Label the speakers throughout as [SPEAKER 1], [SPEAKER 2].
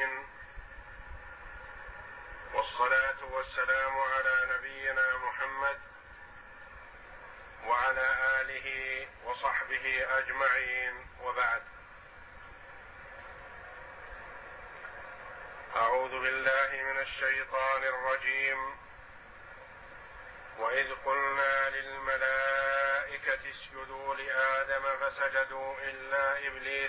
[SPEAKER 1] العالمين، والصلاة والسلام على نبينا محمد وعلى آله وصحبه أجمعين، وبعد. أعوذ بالله من الشيطان الرجيم. وإذ قلنا للملائكة اسجدوا لآدم فسجدوا إلا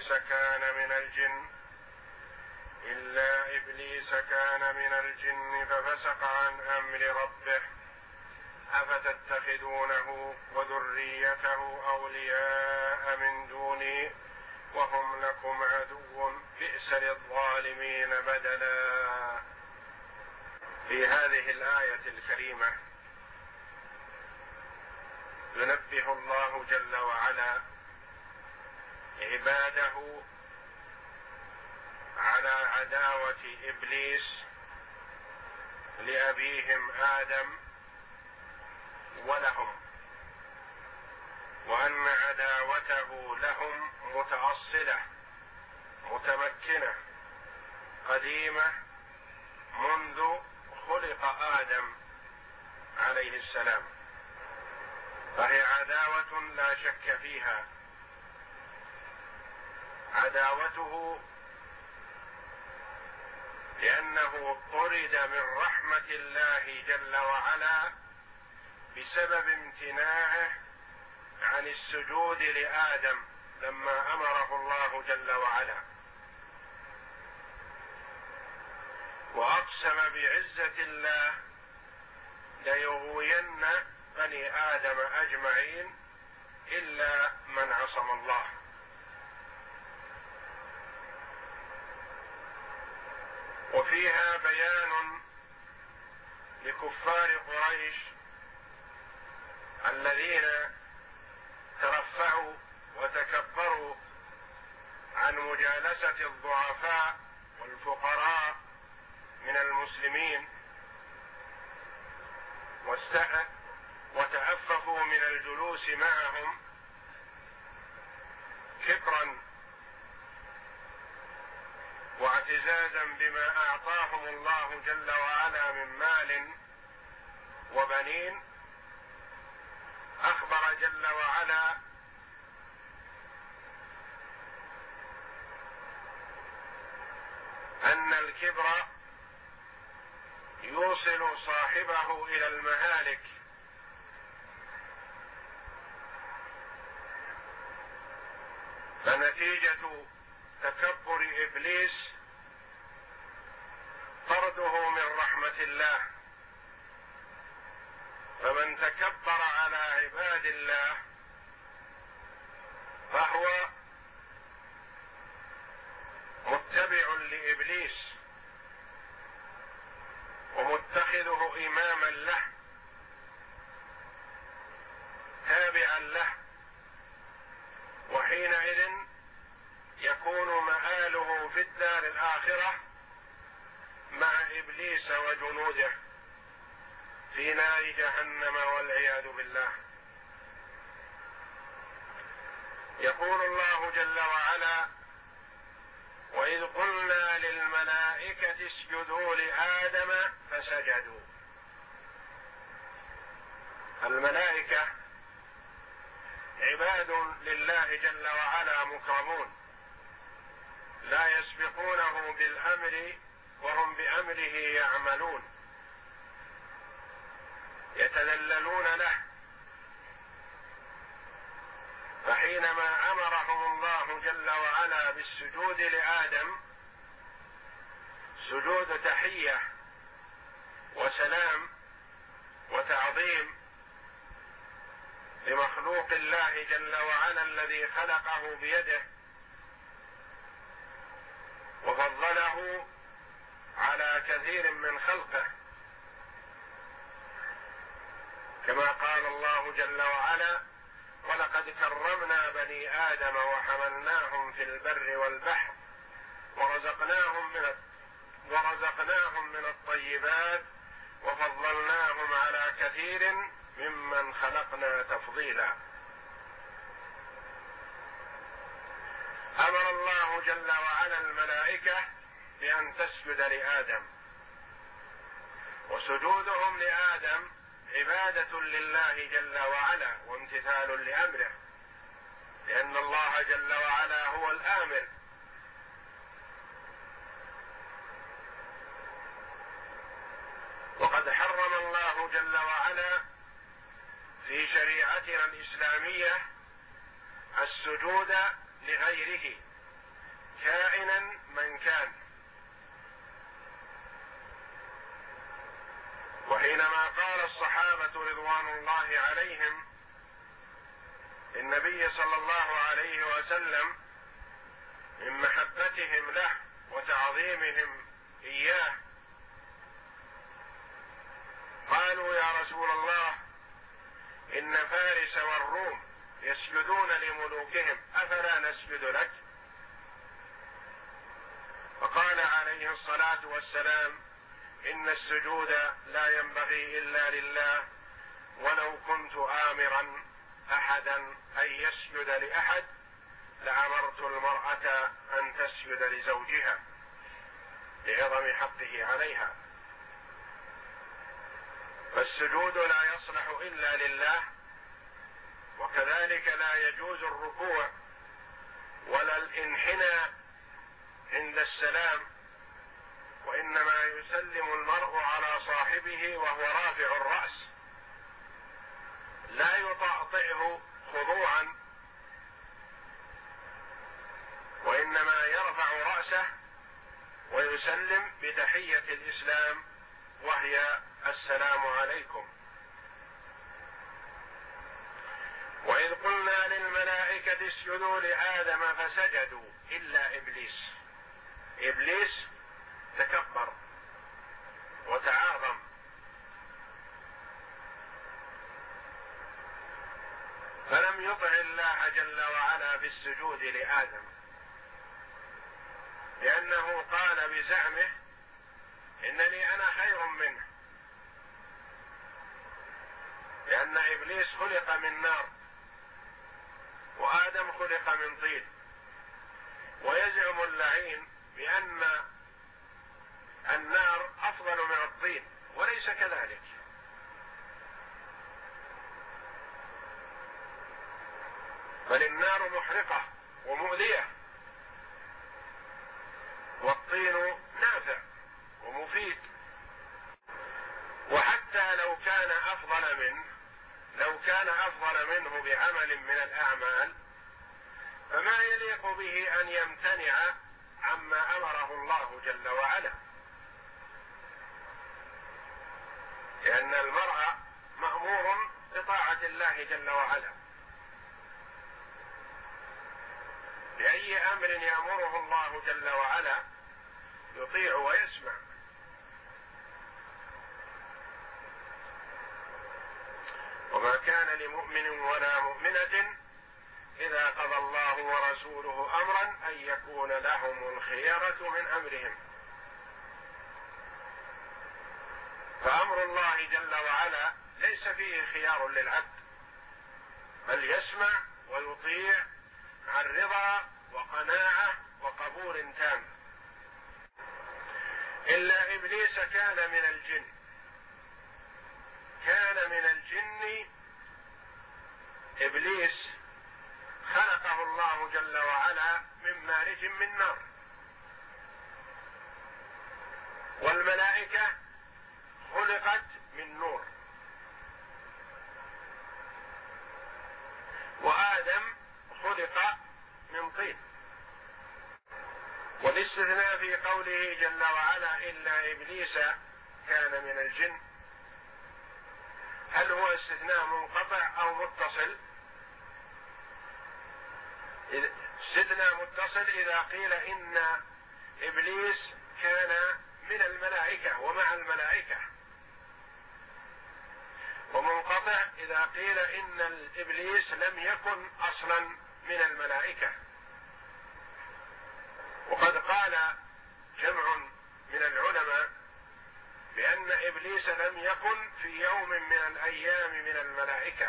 [SPEAKER 1] إبليس كان من الجن ففسق عن أمر ربه أفتتخذونه وذريته أولياء من دوني وهم لكم عدو بئس للظالمين بدلا. في هذه الآية الكريمة ينبه الله جل وعلا عباده على عداوة إبليس لأبيهم آدم ولهم، وأن عداوته لهم متأصلة متمكنة قديمة منذ خلق آدم عليه السلام، فهي عداوة لا شك فيها. عداوته لأنه طرد من رحمة الله جل وعلا بسبب امتناعه عن السجود لآدم لما أمره الله جل وعلا، وأقسم بعزة الله ليغوين بني آدم أجمعين إلا من عصم الله. وفيها بيان لكفار قريش الذين ترفعوا وتكبروا عن مجالسة الضعفاء والفقراء من المسلمين، وتأففوا من الجلوس معهم كبرا واعتزازا بما أعطاهم الله جل وعلا من مال وبنين. أخبر جل وعلا أن الكبر يوصل صاحبه إلى المهالك، فنتيجة تكبر إبليس طرده من رحمة الله. فمن تكبر على عباد الله فهو متبع لإبليس ومتخذه إماما له تابعا له، وحينئذ يكون مآله في الدار الآخرة مع إبليس وجنوده في نار جهنم والعياذ بالله. يقول الله جل وعلا: وإذ قلنا للملائكة اسجدوا لآدم فسجدوا. الملائكة عباد لله جل وعلا مكرمون، لا يسبقونه بالأمر وهم بأمره يعملون، يتذللون له. فحينما أمرهم الله جل وعلا بالسجود لآدم سجود تحية وسلام وتعظيم لمخلوق الله جل وعلا الذي خلقه بيده وفضله على كثير من خلقه، كما قال الله جل وعلا: ولقد كرمنا بني آدم وحملناهم في البر والبحر ورزقناهم من الطيبات وفضلناهم على كثير ممن خلقنا تفضيلا. أمر الله جل وعلا الملائكة بأن تسجد لآدم، وسجودهم لآدم عبادة لله جل وعلا وامتثال لأمره، لأن الله جل وعلا هو الآمر. وقد حرم الله جل وعلا في شريعتنا الإسلامية السجود لغيره كائنا من كان. وحينما قال الصحابة رضوان الله عليهم للنبي صلى الله عليه وسلم من محبتهم له وتعظيمهم إياه، قالوا يا رسول الله إن فارس والروم يسجدون لملوكهم أفلا نسجد لك؟ فقال عليه الصلاة والسلام إن السجود لا ينبغي إلا لله، ولو كنت آمرا أحدا أن يسجد لأحد لأمرت المرأة أن تسجد لزوجها لعظم حقه عليها. فالسجود لا يصلح إلا لله، وكذلك لا يجوز الركوع ولا الانحناء عند السلام، وإنما يسلم المرء على صاحبه وهو رافع الرأس، لا يطأطئه خضوعا، وإنما يرفع رأسه ويسلم بتحية الإسلام وهي السلام عليكم. وإذ قلنا للملائكة اسجدوا لآدم فسجدوا إلا إبليس. إبليس تكبر وتعاظم، فلم يطع الله جل وعلا بالسجود لآدم، لأنه قال بزعمه إنني أنا خير منه، لأن إبليس خلق من نار وآدم خلق من طين، ويزعم اللعين بأن النار أفضل من الطين، وليس كذلك. بل النار محرقة ومؤذية، والطين نافع ومفيد. وحتى لو كان أفضل منه بعمل من الأعمال، فما يليق به أن يمتنع عما أمره الله جل وعلا، لأن المرء مأمور بطاعة الله جل وعلا، بأي أمر يأمره الله جل وعلا يطيع ويسمع. وما كان لمؤمن ولا مؤمنة إذا قضى الله ورسوله أمرا أن يكون لهم الخيرة من أمرهم. فأمر الله جل وعلا ليس فيه خيار للعبد، بل يسمع ويطيع عن رضا وقناعة وقبول تام. إلا إبليس كان من الجن، إبليس خلقه الله جل وعلا من مارج من نار، والملائكة خلقت من نور، وآدم خلق من طين. والاستثناء في قوله جل وعلا إلا إبليس كان من الجن، هل هو استثناء منقطع أو متصل؟ استثناء متصل إذا قيل إن إبليس كان من الملائكة ومع الملائكة، ومنقطع إذا قيل إن الإبليس لم يكن أصلا من الملائكة. وقد قال جمع من العلماء بأن إبليس لم يكن في يوم من الأيام من الملائكة،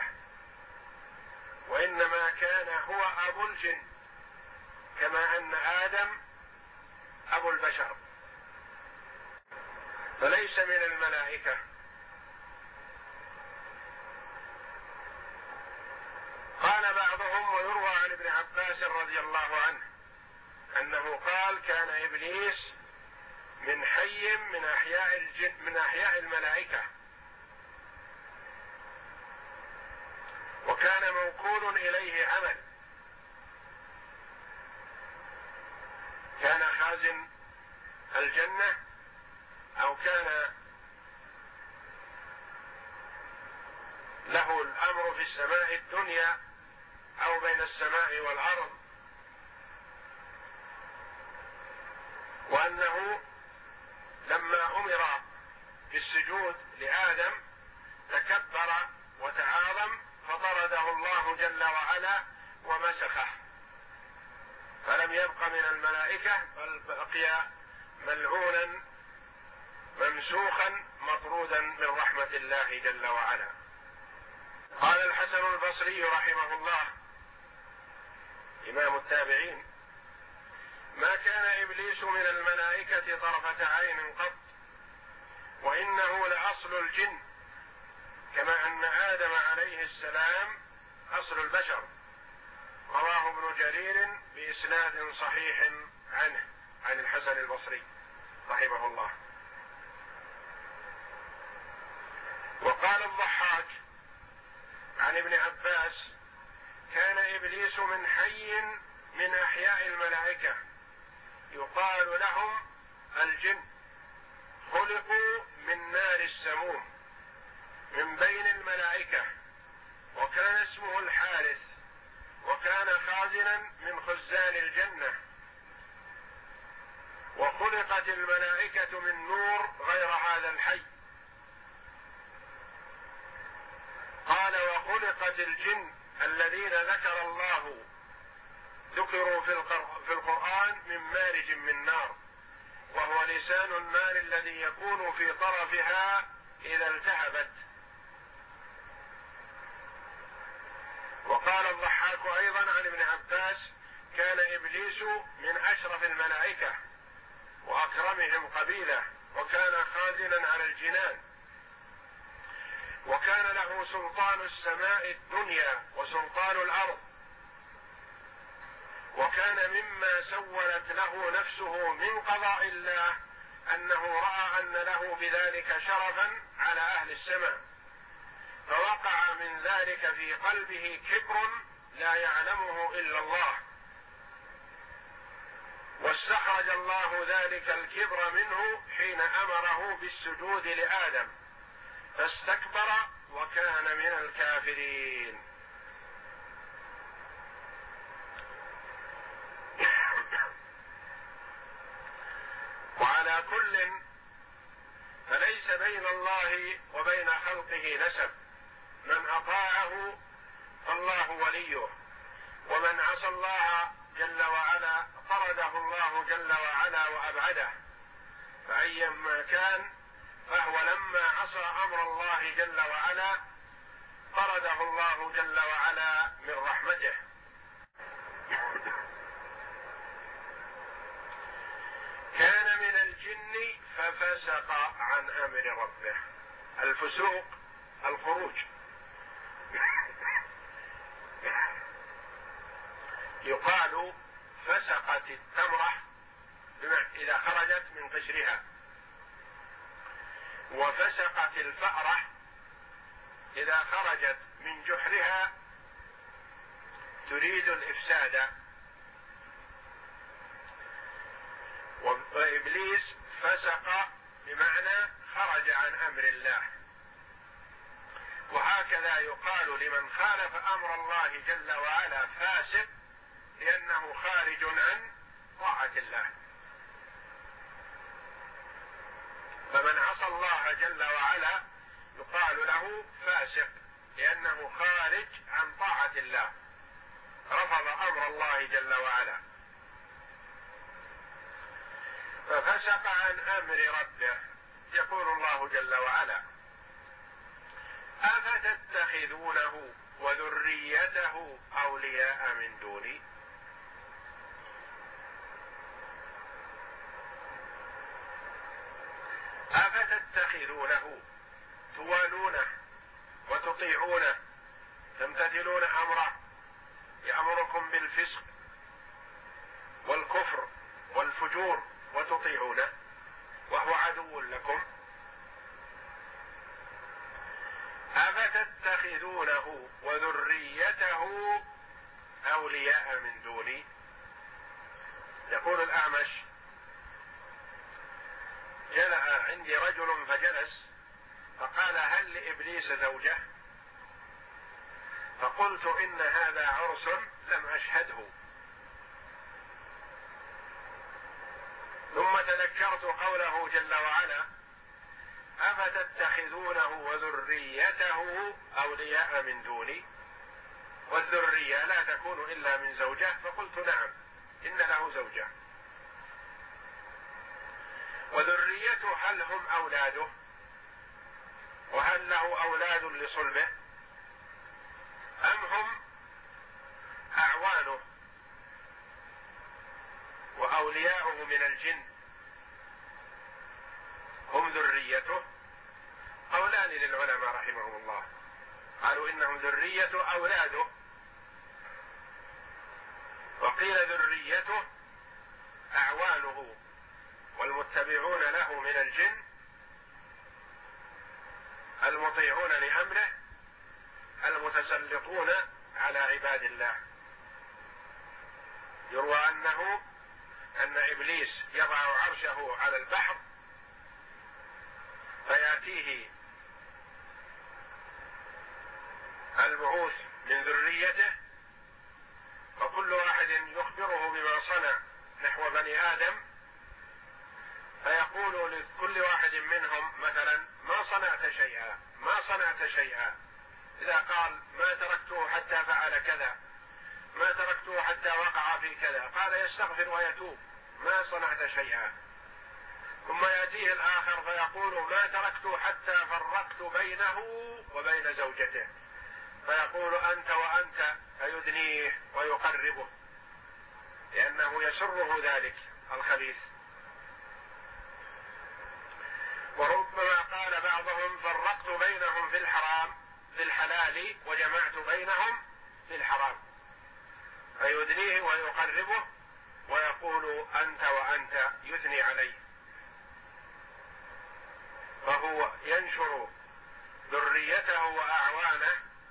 [SPEAKER 1] وإنما كان هو أبو الجن، كما أن آدم أبو البشر فليس من الملائكة. قال بعضهم، ويروى عن ابن عباس رضي الله عنه أنه قال: كان إبليس من حي من أحياء الملائكة، وكان موكول إليه عمل، كان خازن الجنة، أو كان له الأمر في السماء الدنيا أو بين السماء والأرض، وأنه لما أمر بالسجود لآدم تكبر وتعاظم فطرده الله جل وعلا ومسخه، فلم يبق من الملائكة بل بقي ملعونا ممسوخا مطرودا من رحمة الله جل وعلا. قال الحسن البصري رحمه الله إمام التابعين: ما كان إبليس من الملائكة طرفة عين قط، وإنه لأصل الجن، كما أن آدم عليه السلام أصل البشر. رواه ابن جرير بإسناد صحيح عنه عن الحسن البصري رحمه الله. وقال الضحاك عن ابن عباس: كان إبليس من حي من أحياء الملائكة يقال لهم الجن، خلقوا من نار السموم من بين الملائكة، وكان اسمه الحارث، وكان خازنا من خزان الجنة، وخلقت الملائكة من نور غير هذا الحي. قال: وخلقت الجن الذين ذكر الله ذكروا في القرآن من مارج من نار، وهو لسان النار الذي يكون في طرفها إذا التهبت. وقال الضحاك أيضا عن ابن عباس: كان إبليس من أشرف الملائكة وأكرمهم قبيلة، وكان خازنا على الجنان، وكان له سلطان السماء الدنيا وسلطان الأرض، وكان مما سولت له نفسه من قضاء الله أنه رأى أن له بذلك شرفا على أهل السماء، فوقع من ذلك في قلبه كبر لا يعلمه إلا الله، واستخرج الله ذلك الكبر منه حين أمره بالسجود لآدم، فاستكبر وكان من الكافرين. وعلى كل فليس بين الله وبين خلقه نسب، من أطاعه فالله وليه، ومن عصى الله جل وعلا طرده الله جل وعلا وأبعده، فأيما كان فهو لما عصى أمر الله جل وعلا طرده الله جل وعلا من رحمته. كان من الجن ففسق عن أمر ربه. الفسوق الخروج، يقال فسقت التمرة إذا خرجت من قشرها، وفسقت الفأرة إذا خرجت من جحرها تريد الإفساد. وإبليس فسق بمعنى خرج عن أمر الله، وهكذا يقال لمن خالف أمر الله جل وعلا فاسق، لأنه خارج عن طاعة الله. فمن عصى الله جل وعلا يقال له فاسق، لأنه خارج عن طاعة الله، رفض أمر الله جل وعلا. ففسق عن أمر ربه. يقول الله جل وعلا: أفتتخذونه وذريته أولياء من دوني. أفتتخذونه أفتتخذونه توالونه وتطيعونه تمتثلون أمره يأمركم بالفسق والكفر والفجور وتطيعونه وهو عدو لكم. أفتتخذونه وذريته أولياء من دوني. يقول الأعمش: جاء عندي رجل فجلس فقال: هل لإبليس زوجة؟ فقلت: إن هذا عرس لم أشهده. ثم تذكرت قوله جل وعلا: أفتتخذونه وذريته أولياء من دوني، والذرية لا تكون إلا من زوجة، فقلت: نعم إن له زوجة. وذريته هل هم أولاده؟ وهل له أولاد لصلبه؟ أم هم أعوانه وأولياؤه من الجن هم ذريته؟ قولان للعلماء رحمهم الله، قالوا إنهم ذرية أولاده، وقيل ذريته أعوانه والمتبعون له من الجن المطيعون لأمره المتسلطون على عباد الله. يروى أن إبليس يضع عرشه على البحر فيأتيه البعوث من ذريته وكل واحد يخبره بما صنع نحو بني آدم، فيقول لكل واحد منهم مثلا: ما صنعت شيئا، ما صنعت شيئا. إذا قال: ما تركته حتى فعل كذا، ما تركته حتى وقع في كذا، قال يستغفر ويتوب: ما صنعت شيئا. ثم يأتيه الآخر فيقول: ما تركته حتى فرقت بينه وبين زوجته، فيقول: أنت وأنت، فيدنيه ويقربه لأنه يسره ذلك الخبيث. وربما قال بعضهم: فرقت بينهم في الحرام في الحلال وجمعت بينهم في الحرام، فيدنيه ويقربه ويقول: أنت وأنت، يثني عليه. فهو ينشر ذريته وأعوانه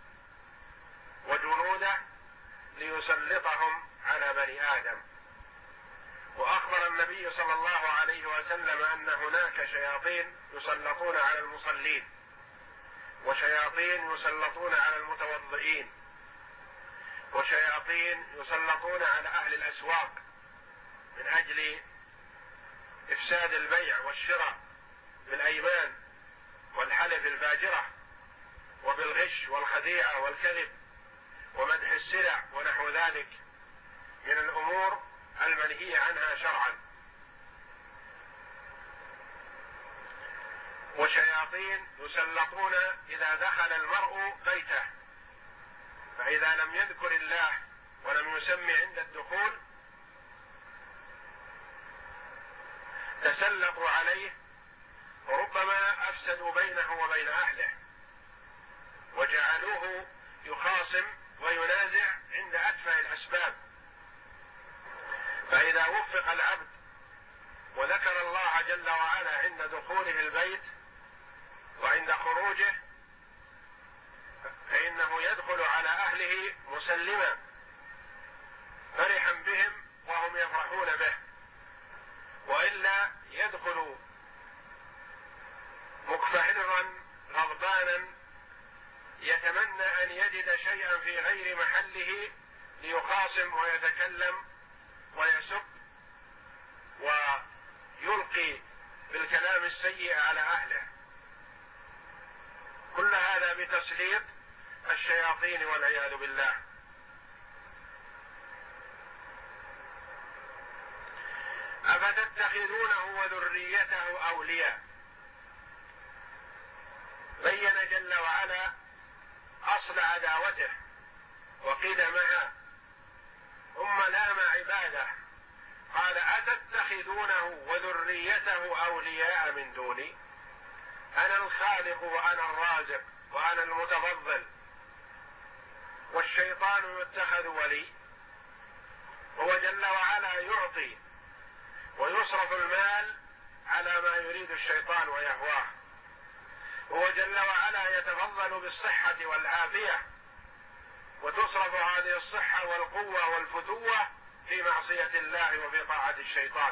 [SPEAKER 1] وجنوده ليسلطهم على بني آدم. وأخبر النبي صلى الله عليه وسلم أن هناك شياطين يسلطون على المصلين، وشياطين يسلطون على المتوضئين، وشياطين يسلطون على أهل الأسواق من أجل إفساد البيع والشراء بالأيمان والحلف الفاجرة وبالغش والخديعة والكذب ومدح السلع ونحو ذلك من الأمور المنهية عنها شرعا. وشياطين يسلطون إذا دخل المرء بيته، فإذا لم يذكر الله ولم يسمي عند الدخول تسلطوا عليه، وربما أفسدوا بينه وبين أهله وجعلوه يخاصم وينازع عند أتفه الأسباب. فإذا وفق العبد وذكر الله جل وعلا عند دخوله البيت وعند خروجه فإنه يدخل على أهله مسلما فرحا بهم وهم يفرحون به، وإلا يدخل مكفهرا غضبانا يتمنى أن يجد شيئا في غير محله ليخاصم ويتكلم ويسب ويلقي بالكلام السيء على أهله. كل هذا بتسليط الشياطين والعياذ بالله. أفتتخذونه وذريته أولياء. بين جل وعلا أصل عداوته وقدمها ثم لام عباده، قال: أتتخذونه وذريته أولياء من دوني. أنا الخالق وأنا الرازق وأنا المتفضل، والشيطان يتخذ ولي. هو جل وعلا يعطي ويصرف المال على ما يريد الشيطان ويهواه. هو جل وعلا يتفضل بالصحة والعافية، وتصرف هذه الصحة والقوة والفتوة في معصية الله وفي طاعة الشيطان.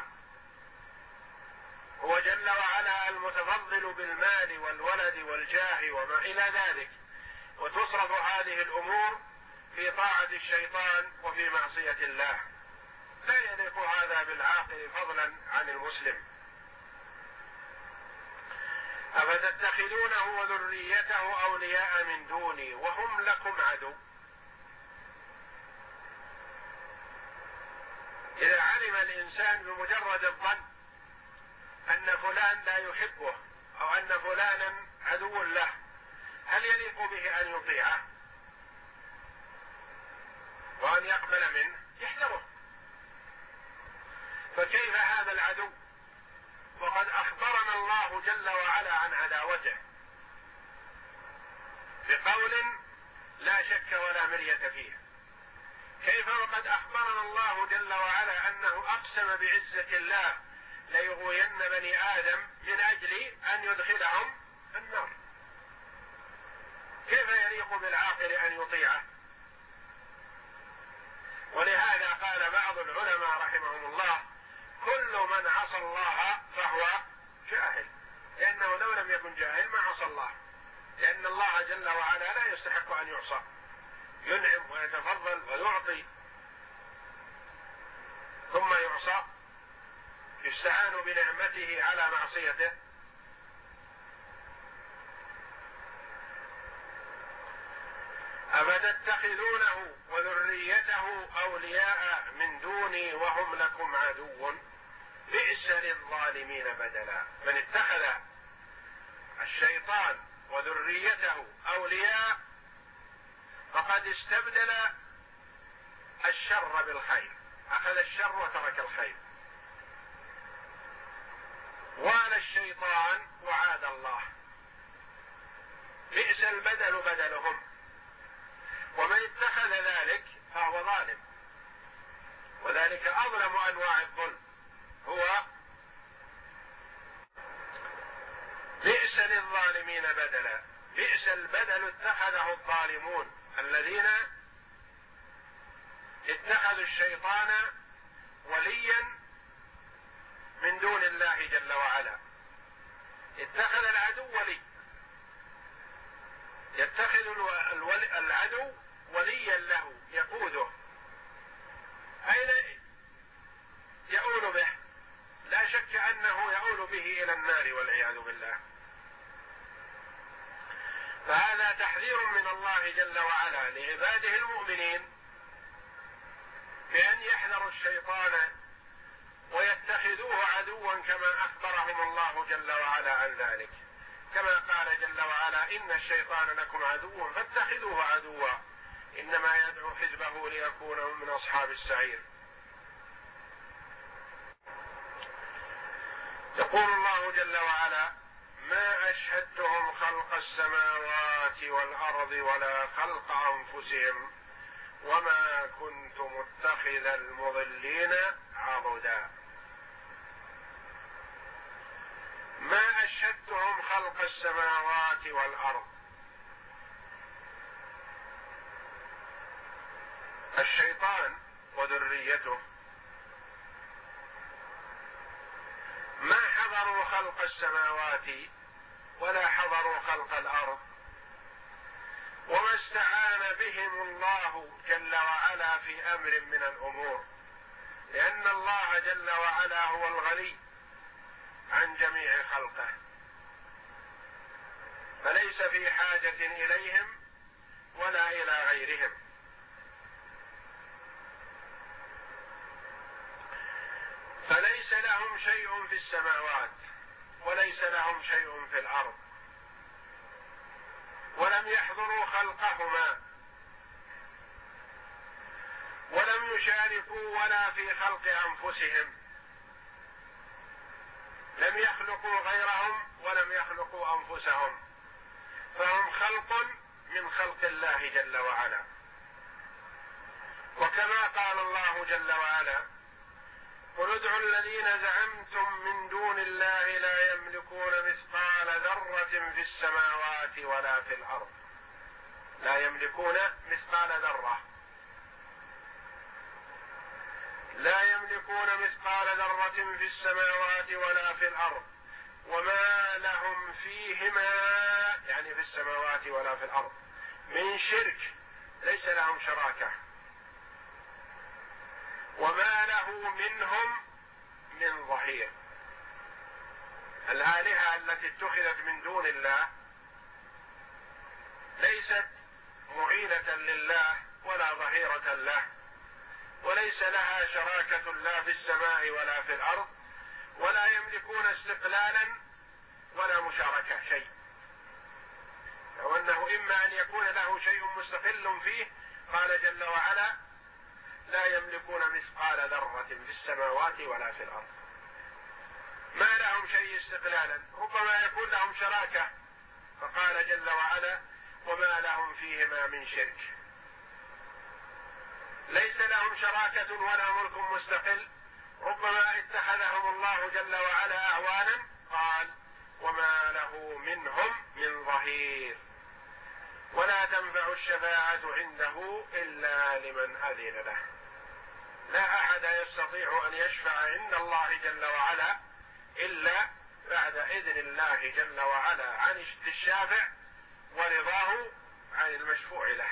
[SPEAKER 1] هو جل وعلا المتفضل بالمال والولد والجاه وما إلى ذلك، وتصرف هذه الأمور في طاعة الشيطان وفي معصية الله. لا يليق هذا بالعاقل فضلا عن المسلم. أفتتخذونه وذريته أولياء من دوني وهم لكم عدو. إذا علم الإنسان بمجرد الظن أن فلان لا يحبه أو أن فلانا عدو له، هل يليق به أن يطيعه وأن يقبل منه؟ يحذره. فكيف هذا العدو وقد أخبرنا الله جل وعلا عن عداوته بقول لا شك ولا مرية فيه؟ كيف وقد أخبرنا الله جل وعلا أنه أقسم بعزة الله ليغوين بني آدم من أجل أن يدخلهم النار؟ كيف يليق بالعاقل أن يطيعه؟ ولهذا قال بعض العلماء رحمهم الله: كل من عصى الله فهو جاهل، لأنه لو لم يكن جاهل ما عصى الله، لأن الله جل وعلا لا يستحق أن يعصى، ينعم ويتفضل ويعطي ثم يعصى، يستعان بنعمته على معصيته. أفتتخذونه وذريته أولياء من دوني وهم لكم عدو بئس للظالمين بدلا. من اتخذ الشيطان وذريته أولياء فقد استبدل الشر بالخير، أخذ الشر وترك الخير، وعلى الشيطان وعاد الله. بئس البدل بدلهم، ومن اتخذ ذلك فهو ظالم، وذلك أظلم أنواع الظلم. هو بئس للظالمين بدلا. بئس البدل اتخذه الظالمون الذين اتخذوا الشيطان وليا من دون الله جل وعلا. اتخذ العدو ولي، يتخذ العدو وليا له يقوده. أين يؤول به؟ لا شك أنه يؤول به إلى النار والعياذ بالله. فهذا تحذير من الله جل وعلا لعباده المؤمنين بأن يحذروا الشيطان ويتخذوه عدوا كما أخبرهم الله جل وعلا عن ذلك، كما قال جل وعلا: إن الشيطان لكم عدو فاتخذوه عدوا إنما يدعو حزبه ليكونوا من أصحاب السعير. يقول الله جل وعلا: ما أشهدتهم خلق السماوات والأرض ولا خلق أنفسهم وما كنت متخذ المضلين عضدا. ما أشهدتهم خلق السماوات والأرض. الشيطان وذريته ما حضروا خلق السماوات ولا حضروا خلق الأرض، وما استعان بهم الله جل وعلا في أمر من الأمور، لأن الله جل وعلا هو الغني عن جميع خلقه، فليس في حاجة إليهم ولا إلى غيرهم. فليس لهم شيء في السماوات وليس لهم شيء في الأرض، ولم يحضروا خلقهما ولم يشاركوا ولا في خلق أنفسهم. لم يخلق خلقوا غيرهم ولم يخلقوا أنفسهم، فهم خلق من خلق الله جل وعلا. وكما قال الله جل وعلا: قل ادعوا الذين زعمتم من دون الله لا يملكون مثقال ذرة في السماوات ولا في الأرض. لا يملكون مثقال ذرة، لا يملكون مثقال ذرة في السماوات ولا في الأرض وما لهم فيهما، يعني في السماوات ولا في الأرض، من شرك، ليس لهم شراكة، وما له منهم من ظهير. الآلهة التي اتخذت من دون الله ليست معينة لله ولا ظهيرة له، وليس لها شراكة لا في السماء ولا في الأرض، ولا يملكون استقلالا ولا مشاركة شيء، لو أنه إما أن يكون له شيء مستقل فيه. قال جل وعلا: لا يملكون مثقال ذرة في السماوات ولا في الأرض. ما لهم شيء استقلالا، ربما يكون لهم شراكة، فقال جل وعلا: وما لهم فيهما من شرك. ليس لهم شراكة ولا ملك مستقل، ربما اتخذهم الله جل وعلا أعوانا، قال: وما له منهم من ظهير، ولا تنفع الشفاعة عنده إلا لمن أذن له. لا أحد يستطيع أن يشفع عند الله جل وعلا إلا بعد إذن الله جل وعلا عن الشافع ورضاه عن المشفوع له.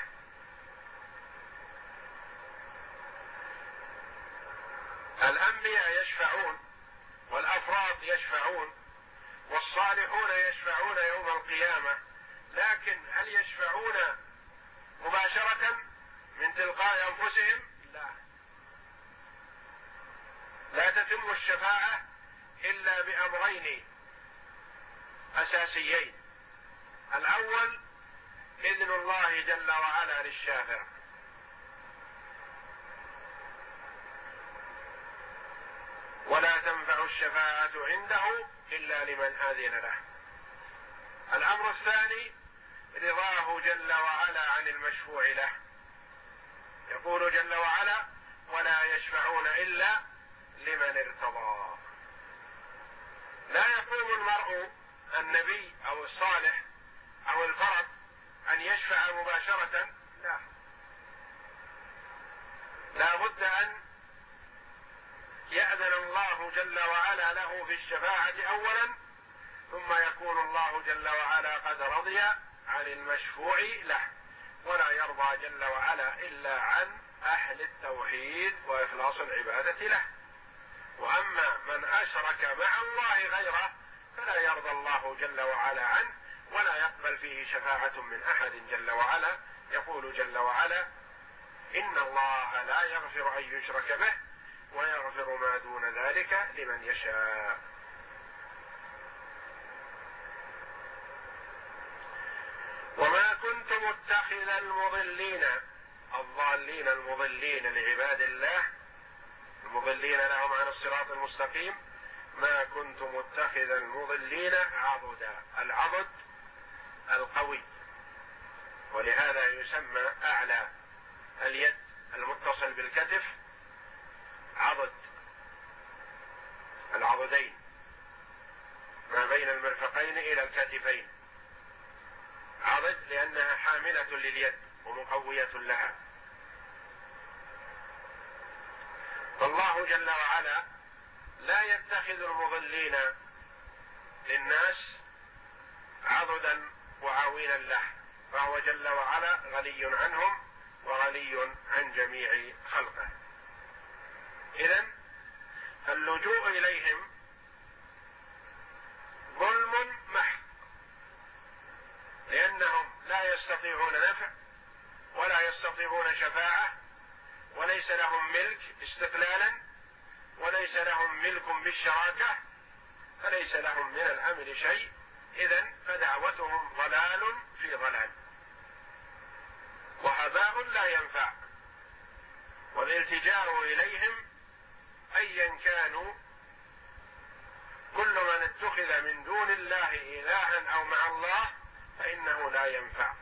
[SPEAKER 1] الأنبياء يشفعون، والأفراد يشفعون، والصالحون يشفعون يوم القيامة، لكن هل يشفعون مباشرة من تلقاء أنفسهم؟ لا تتم الشفاعة إلا بأمرين أساسيين: الأول إذن الله جل وعلا للشافع، ولا تنفع الشفاعة عنده إلا لمن آذن له. الأمر الثاني رضاه جل وعلا عن المشفوع له، يقول جل وعلا: ولا يشفعون إلا لمن ارتضى. لا يقوم المرء النبي أو الصالح أو الفرد أن يشفع مباشرة، لا بد أن يأذن الله جل وعلا له في الشفاعة أولا، ثم يكون الله جل وعلا قد رضي عن المشفوع له، ولا يرضى جل وعلا إلا عن أهل التوحيد وإخلاص العبادة له. وأما من أشرك مع الله غيره فلا يرضى الله جل وعلا عنه، ولا يقبل فيه شفاعة من أحد جل وعلا. يقول جل وعلا: إن الله لا يغفر أن يشرك به ويغفر ما دون ذلك لمن يشاء. وما كنت متخذ المضلين، الضالين المضلين لعباد الله، المضلين لهم عن الصراط المستقيم، ما كنت متخذ المضلين عضدا. العضد القوي، ولهذا يسمى أعلى اليد المتصل بالكتف عضد، العضدين ما بين المرفقين إلى الكتفين، عضد لأنها حاملة لليد ومقوية لها. فالله جل وعلا لا يتخذ المضلين للناس عضدا وعوينا له، فهو جل وعلا غني عنهم وغني عن جميع خلقه. إذن اللجوء إليهم ظلم محض، لأنهم لا يستطيعون نفع ولا يستطيعون شفاعة، وليس لهم ملك استقلالا، وليس لهم ملك بالشراكة، فليس لهم من الأمر شيء. إذن فدعوتهم ضلال في ضلال وهباء لا ينفع. والالتجاء إليهم أيا كانوا، كل من اتخذ من الله إلها أو مع الله فإنه لا ينفع،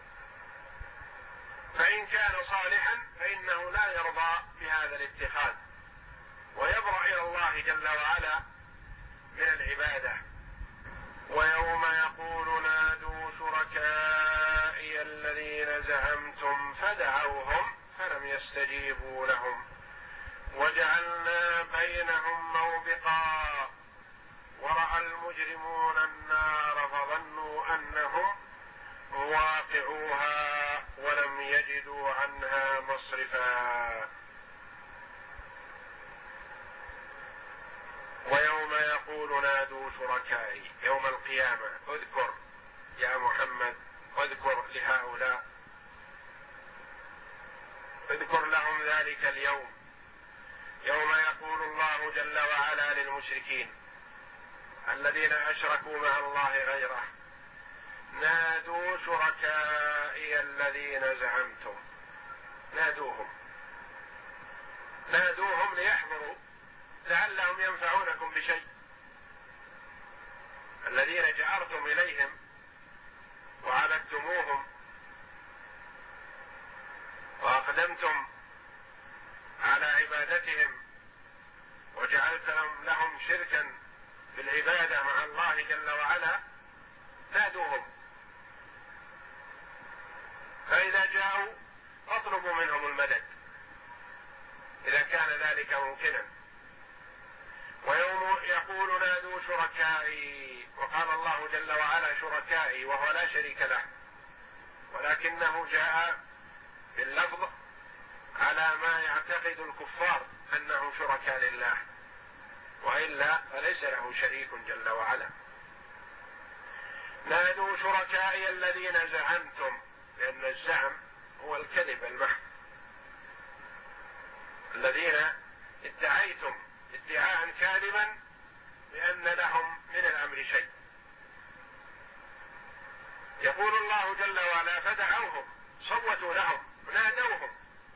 [SPEAKER 1] فإن كان صالحا فإنه لا يرضى بهذا الاتخاذ ويبرأ إلى الله جل وعلا من العبادة. ويوم يقول نادوا شركائي الذين زعمتم فدعوهم فلم يستجيبوا لهم وجعلنا بينهم موبقا ورأى المجرمون النار فظنوا أنهم مواقعوها ولم يجدوا عنها مصرفا. ويوم يقول نادوا شركائي، يوم القيامة اذكر يا محمد، اذكر لهؤلاء، اذكر لهم ذلك اليوم، يوم يقول الله جل وعلا للمشركين الذين أشركوا مع الله غيره نادوا شركائي الذين زعمتم، نادوهم ليحضروا لعلهم ينفعونكم بشيء، الذين جأرتم إليهم وعبدتموهم وأقدمتم على عبادتهم وجعلتم لهم شركا في العبادة مع الله جل وعلا، نادوهم، فإذا جاءوا اطلبوا منهم المدد إذا كان ذلك ممكنا. ويوم يقول نادوا شركائي، وقال الله جل وعلا شركائي وهو لا شريك له، ولكنه جاء باللفظ على ما يعتقد الكفار أنهم شركاء لله، وإلا فليس له شريك جل وعلا. نادوا شركائي الذين زعمتم، لأن الزعم هو الكذب المحض، الذين ادعيتم ادعاء كاذبا بأن لهم من الأمر شيء. يقول الله جل وعلا فدعوهم، صوتوا لهم، نادوهم،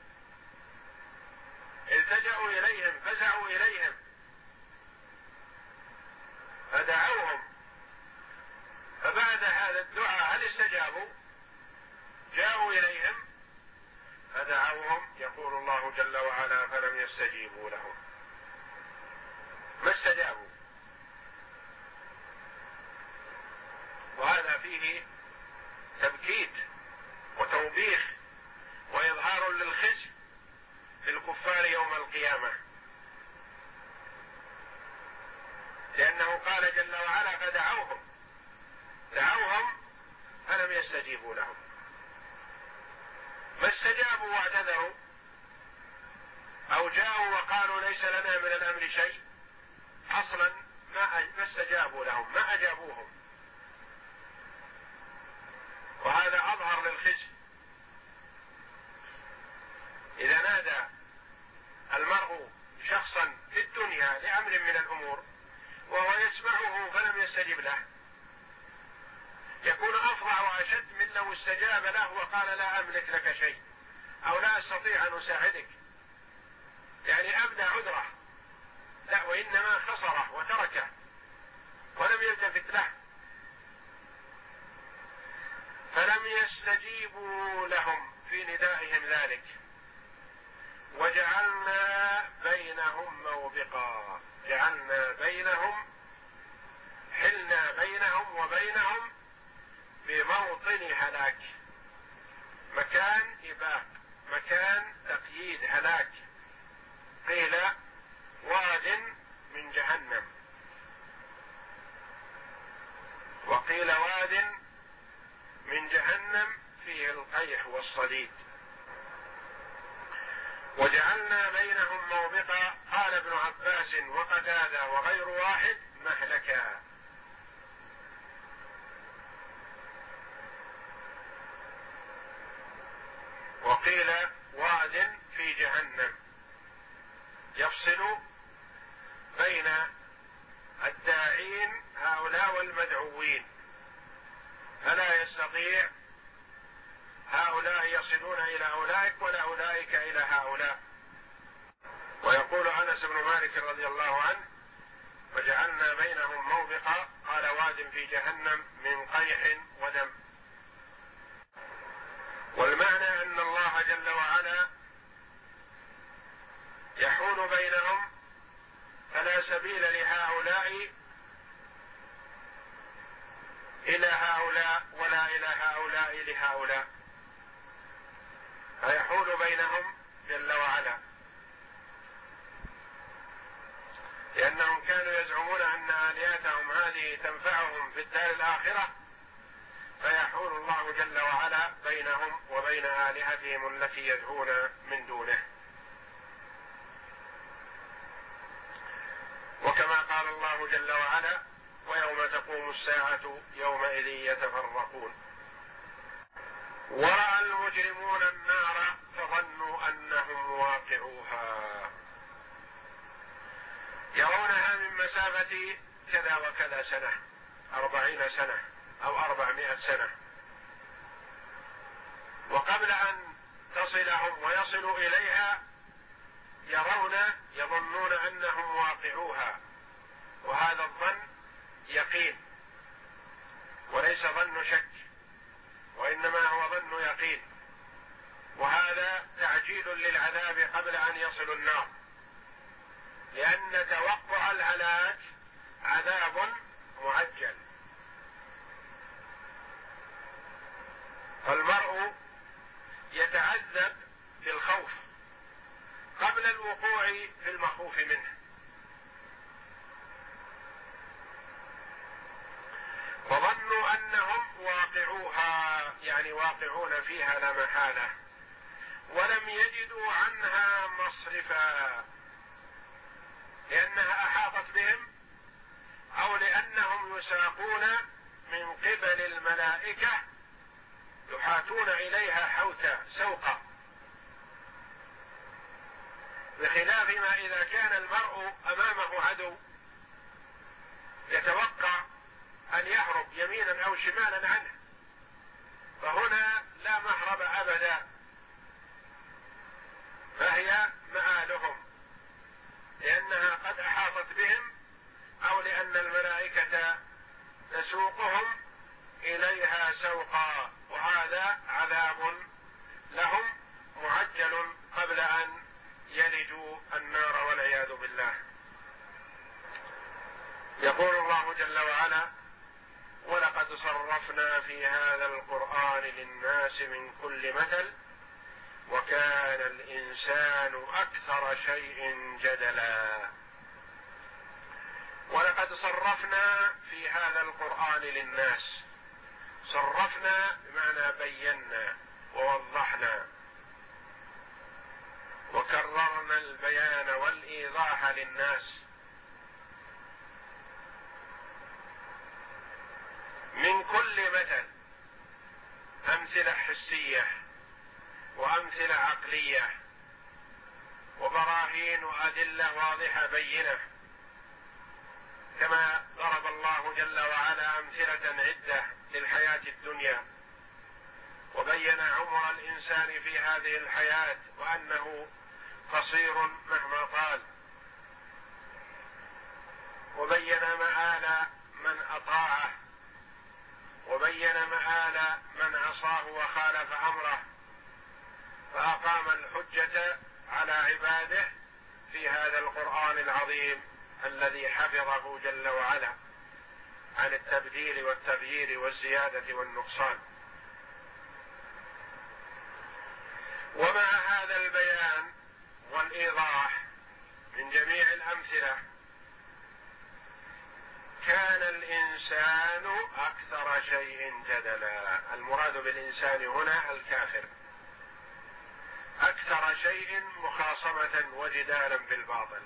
[SPEAKER 1] التجأوا إليهم، فزعوا إليهم، فدعوهم، فبعد هذا الدعاء هل استجابوا؟ جاءوا إليهم فدعوهم، يقول الله جل وعلا فلم يستجيبوا لهم، ما استجابوا. وهذا فيه تبكيت وتوبيخ وإظهار للخزي للكفار يوم القيامة، لأنه قال جل وعلا فدعوهم، دعوهم فلم يستجيبوا لهم، ما استجابوا واعتذروا أو جاءوا وقالوا ليس لنا من الأمر شيء، أصلا ما استجابوا لهم، ما أجابوهم، وهذا أظهر للخزي. إذا نادى المرء شخصا في الدنيا لأمر من الأمور وهو يسمعه فلم يستجب له، يكون أفظع وأشد من لو استجاب له وقال لا أملك لك شيء أو لا أستطيع أن أساعدك، يعني أبدى عذره، لا وإنما خسره وتركه ولم يلتفت له. فلم يستجيبوا لهم في ندائهم ذلك، وجعلنا بينهم موبقا، جعلنا بينهم، حلنا بينهم وبينهم بموطن هلاك، مكان إباق، مكان تقييد هلاك، قيل واد من جهنم وقيل واد من جهنم فيه القيح والصديد. وجعلنا بينهم موبقا، قال ابن عباس وقتادة وغير واحد مهلكا. وقيل واد في جهنم يفصل بين الداعين هؤلاء والمدعوين، فلا يستطيع هؤلاء يصلون إلى أولئك ولا أولئك إلى هؤلاء. ويقول أنس بن مالك رضي الله عنه وجعلنا بينهم موبقا، قال قال واد في جهنم من قيح ودم. والمعنى أن الله جل وعلا يحول بينهم، فلا سبيل لهؤلاء إلى هؤلاء ولا إلى هؤلاء لهؤلاء، فيحول بينهم جل وعلا، لأنهم كانوا يزعمون أن آلهتهم هذه تنفعهم في الدار الآخرة، فيحول الله جل وعلا بينهم وبين آلهتهم التي يدعون من دونه. وكما قال الله جل وعلا: ويوم تقوم الساعة يومئذ يتفرقون. ورأى المجرمون النار فظنوا أنهم واقعوها، يرونها من مسافة كذا وكذا سنة، 40 سنة أو 400 سنة، وقبل أن تصلهم ويصلوا إليها يظنون أنهم واقعوها، وهذا الظن يقين وليس ظن شك، وإنما هو ظن يقين، وهذا تعجيل للعذاب قبل أن يصلوا النار، لأن توقع الهلاك عذاب معجل. فالمرء يتعذب بالخوف قبل الوقوع في المخوف منه. فظنوا أنهم واقعوها، يعني واقعون فيها لا محالة، ولم يجدوا عنها مصرفا، لأنها أحاطت بهم أو لأنهم يساقون من قبل الملائكة، يحاتون إليها حوتا سوقا، بخلاف ما إذا كان المرء أمامه عدو يتوقع أن يهرب يمينا أو شمالا عنه، فهنا لا مهرب أبدا، فهي مآلهم، لأنها قد أحاطت بهم أو لأن الملائكة تسوقهم إليها سوقا، وهذا عذاب لهم معجل قبل أن يلجوا النار والعياذ بالله. يقول الله جل وعلا: ولقد صرفنا في هذا القرآن للناس من كل مثل وكان الإنسان أكثر شيء جدلا. ولقد صرفنا في هذا القرآن للناس، صرفنا بمعنى بينا ووضحنا وكررنا البيان والإيضاح للناس من كل مثل، أمثلة حسية وأمثلة عقلية وبراهين وأدلة واضحة بينة، كما ضرب الله جل وعلا أمثلة عدة للحياة الدنيا، وبين عمر الإنسان في هذه الحياة وأنه قصير مهما طال، وبين مآل من أطاعه، وبين مآل من عصاه وخالف أمره، فأقام الحجة على عباده في هذا القرآن العظيم الذي حفظه جل وعلا عن التبديل والتغيير والزيادة والنقصان. ومع هذا البيان والإيضاح من جميع الأمثلة كان الإنسان أكثر شيء جدلا. المراد بالإنسان هنا الكافر، أكثر شيء مخاصمة وجدالا بالباطل،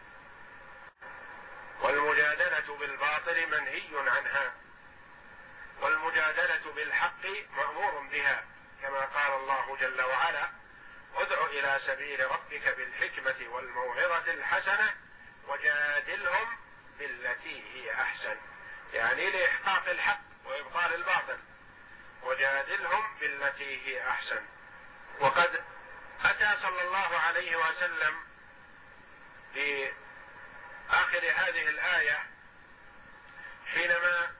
[SPEAKER 1] والمجادلة بالباطل منهي عنها، والمجادلة بالحق مأمور بها، كما قال الله جل وعلا: ادع إلى سبيل ربك بالحكمة والموعظة الحسنة وجادلهم بالتي هي أحسن، يعني لإحقاق الحق وإبطال الباطل، وجادلهم بالتي هي أحسن. وقد أتى صلى الله عليه وسلم في آخر هذه الآية حينما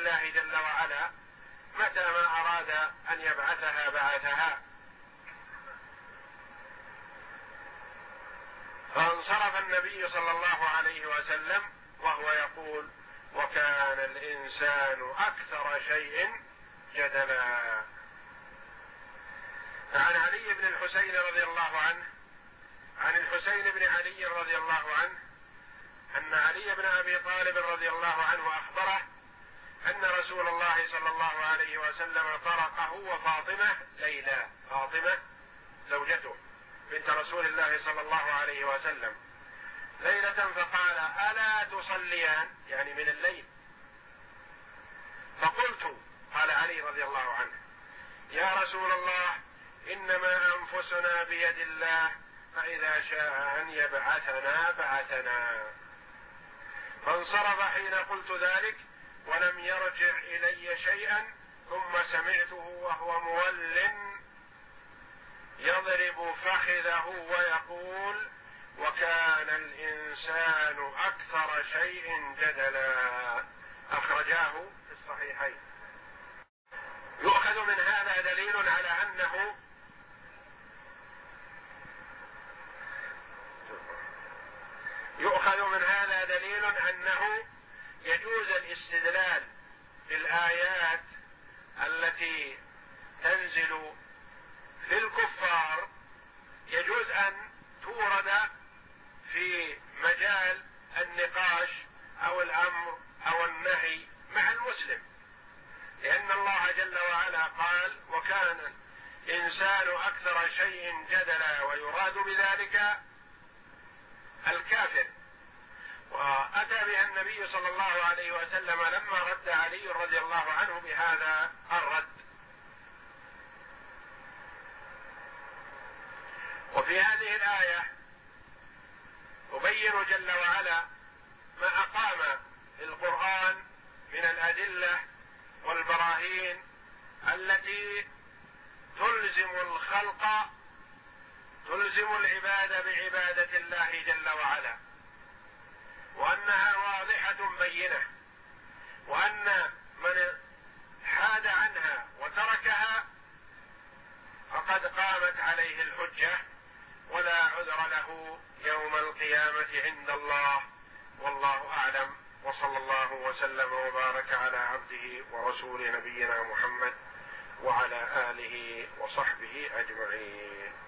[SPEAKER 1] الله جل وعلا متى ما أراد أن يبعثها بعثها. فانصرف النبي صلى الله عليه وسلم وهو يقول: وكان الإنسان أكثر شيء جدلا. فعن علي بن الحسين رضي الله عنه، عن الحسين بن علي رضي الله عنه أن علي بن أبي طالب رضي الله عنه أخبره أن رسول الله صلى الله عليه وسلم طرقه وفاطمة ليلى، فاطمة زوجته بنت رسول الله صلى الله عليه وسلم، ليلة فقال: ألا تصليان؟ يعني من الليل. فقلت، قال علي رضي الله عنه: يا رسول الله، إنما أنفسنا بيد الله، فإذا شاء أن يبعثنا بعثنا. فانصرف حين قلت ذلك ولم يرجع إلي شيئا، ثم سمعته وهو مول يضرب فخذه ويقول: وكان الإنسان أكثر شيء جدلا. أخرجاه في الصحيحين. يؤخذ من هذا دليل على أنه يجوز الاستدلال بالآيات التي تنزل في الكفار، يجوز أن تورد في مجال النقاش أو الأمر أو النهي مع المسلم، لأن الله جل وعلا قال: وكان الإنسان أكثر شيء جدلا، ويراد بذلك الكافر. وأتى بها النبي صلى الله عليه وسلم لما رد علي رضي الله عنه بهذا الرد. وفي هذه الآية يبين جل وعلا ما أقام القرآن من الأدلة والبراهين التي تلزم الخلق، تلزم العباد بعبادة الله جل وعلا، وأنها واضحة بينة، وأن من حاد عنها وتركها فقد قامت عليه الحجة ولا عذر له يوم القيامة عند الله. والله أعلم، وصلى الله وسلم وبارك على عبده ورسوله نبينا محمد وعلى آله وصحبه أجمعين.